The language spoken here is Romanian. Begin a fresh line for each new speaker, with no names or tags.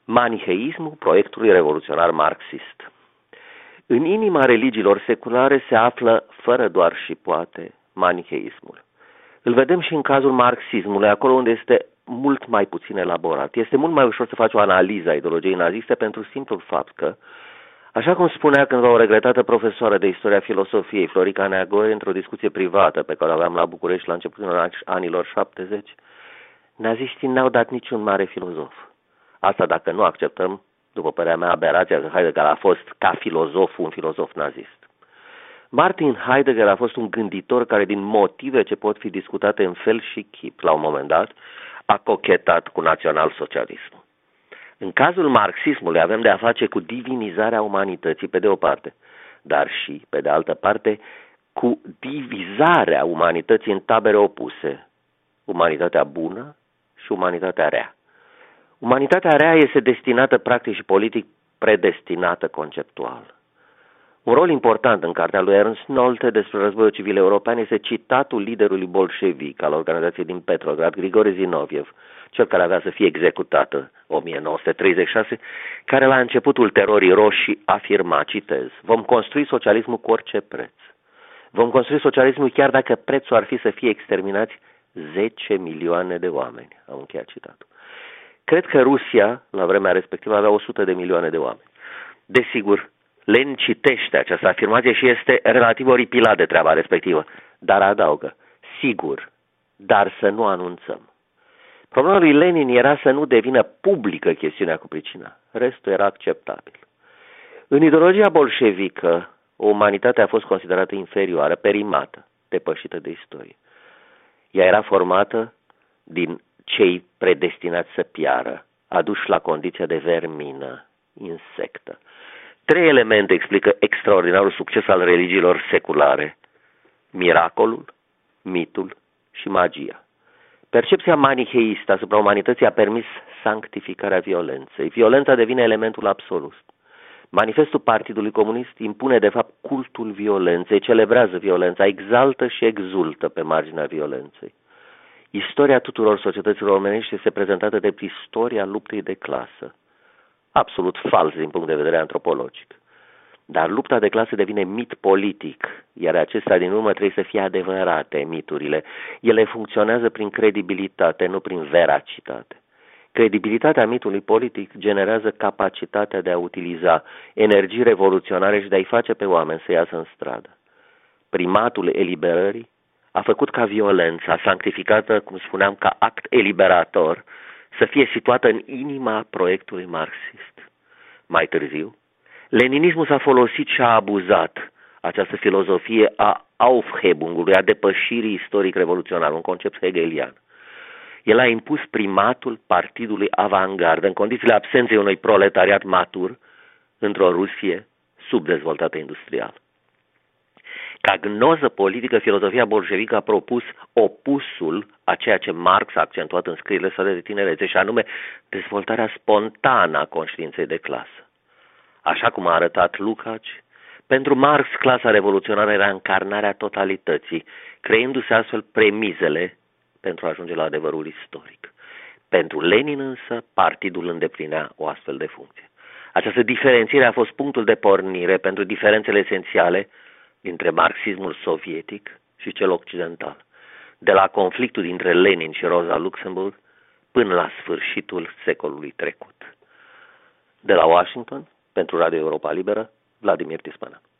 Maniheismul proiectului revoluționar marxist. În inima religiilor seculare se află, fără doar și poate, maniheismul. Îl vedem și în cazul marxismului, acolo unde este mult mai puțin elaborat. Este mult mai ușor să faci o analiză a ideologiei naziste pentru simplul fapt că, așa cum spunea cândva o regretată profesoară de istoria filosofiei, Florica Neagoe, într-o discuție privată pe care o aveam la București la începutul anilor 70, naziștii n-au dat niciun mare filozof. Asta dacă nu acceptăm, după părerea mea, aberația că Heidegger a fost ca filozof un filozof nazist. Martin Heidegger a fost un gânditor care, din motive ce pot fi discutate în fel și chip, la un moment dat, a cochetat cu național-socialismul. În cazul marxismului avem de a face cu divinizarea umanității, pe de o parte, dar și, pe de altă parte, cu divizarea umanității în tabere opuse, umanitatea bună și umanitatea rea. Umanitatea rea este destinată practic și politic predestinată conceptual. Un rol important în cartea lui Ernst Nolte despre războiul civil european este citatul liderului bolșevic al organizației din Petrograd, Grigore Zinoviev, cel care avea să fie executat în 1936, care la începutul terorii roșii afirma, citez, vom construi socialismul cu orice preț. Vom construi socialismul chiar dacă prețul ar fi să fie exterminați 10 milioane de oameni. Am încheiat citatul. Cred că Rusia, la vremea respectivă, avea 100 de milioane de oameni. Desigur, Lenin citește această afirmație și este relativ oripilat de treaba respectivă, dar adaugă, sigur, dar să nu anunțăm. Problema lui Lenin era să nu devină publică chestiunea cu pricina. Restul era acceptabil. În ideologia bolșevică, o umanitate a fost considerată inferioară, perimată, depășită de istorie. Ea era formată din cei predestinați să piară, aduși la condiția de vermină, insectă. 3 elemente explică extraordinarul succes al religiilor seculare: miracolul, mitul și magia. Percepția maniheistă asupra umanității a permis sanctificarea violenței. Violența devine elementul absolut. Manifestul Partidului Comunist impune de fapt cultul violenței, celebrează violența, exaltă și exultă pe marginea violenței. Istoria tuturor societăților omenești este prezentată de istoria luptei de clasă. Absolut fals din punct de vedere antropologic. Dar lupta de clasă devine mit politic, iar acestea din urmă trebuie să fie adevărate, miturile. Ele funcționează prin credibilitate, nu prin veracitate. Credibilitatea mitului politic generează capacitatea de a utiliza energii revoluționare și de a-i face pe oameni să iasă în stradă. Primatul eliberării a făcut ca violența, sanctificată, cum spuneam, ca act eliberator, să fie situată în inima proiectului marxist. Mai târziu, leninismul s-a folosit și a abuzat această filozofie a Aufhebungului, a depășirii istoric-revoluționar, un concept hegelian. El a impus primatul partidului avangardă în condițiile absenței unui proletariat matur într-o Rusie subdezvoltată industrial. Ca gnoză politică, filozofia bolșevică a propus opusul a ceea ce Marx a accentuat în scrierile sale de tinerețe, și anume dezvoltarea spontană a conștiinței de clasă. Așa cum a arătat Lukács, pentru Marx clasa revoluționară era încarnarea totalității, creându-se astfel premizele pentru a ajunge la adevărul istoric. Pentru Lenin însă, partidul îndeplinea o astfel de funcție. Această diferențiere a fost punctul de pornire pentru diferențele esențiale dintre marxismul sovietic și cel occidental, de la conflictul dintre Lenin și Rosa Luxemburg până la sfârșitul secolului trecut. De la Washington, pentru Radio Europa Liberă, Vladimir Tismana.